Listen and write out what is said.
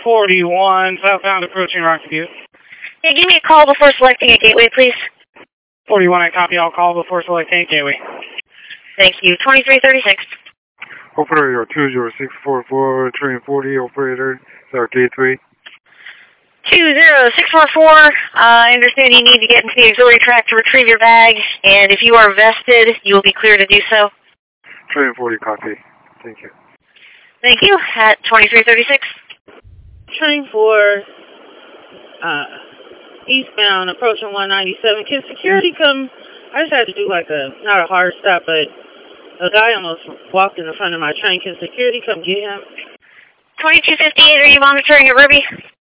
41, southbound approaching Rocky View. Yeah, give me a call before selecting a gateway, please. 41, I copy. I'll call before selecting a gateway. Thank you. 2336. Operator 20644, train 40, operator, gateway. 20644, I understand you need to get into the auxiliary track to retrieve your bag, and if you are vested, you will be clear to do so. Train 40, copy. Thank you. Thank you. At 2336. Train 4, eastbound, approaching 197. Can security come? I just had to do like not a hard stop, but a guy almost walked in the front of my train. Can security come get him? 2258, are you monitoring at Ruby?